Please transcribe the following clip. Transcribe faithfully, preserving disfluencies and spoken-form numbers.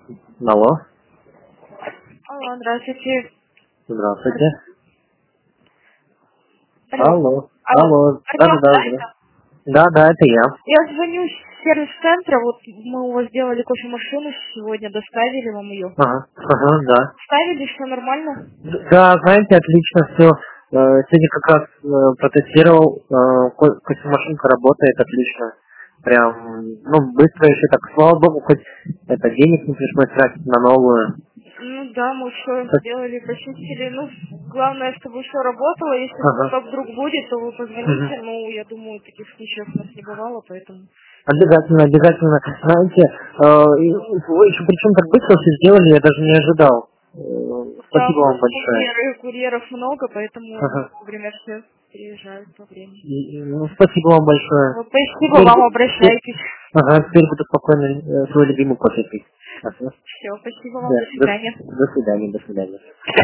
Алло. Алло, здравствуйте. Здравствуйте. Алло. Алло. Алло. Алло. Да, да, Артём, да, да, да. это? Да, да, это я. Я звоню с сервис-центра, вот мы у вас сделали кофемашину сегодня, доставили вам ее. Ага. Ага, да. Ставили, все нормально? Да, знаете, отлично все. Сегодня как раз э, протестировал, э, ко- кофемашинка работает отлично. Прям, ну, быстро еще так, слава богу, хоть это денег не пришлось тратить на новую. Ну да, мы все Так, сделали, почистили. Ну, главное, чтобы все работало. Если ага. что-то вдруг будет, то вы Мгм. позвоните. Ну, я думаю, таких случаев у нас не бывало, поэтому... Обязательно, обязательно. Знаете, э, и вы еще причем так быстро все сделали, я даже не ожидал. Э, Да, Спасибо вам большое. курьеры, курьеров много, поэтому Ага. время все приезжают по времени. И- и, ну, спасибо вам большое. Ну, спасибо Теперь, вам, бу- те- обращайтесь. ага, теперь буду спокойно э, свой любимый кофе пить. Ага. Все, спасибо вам, Да, до до, свидания. до свидания, до свидания.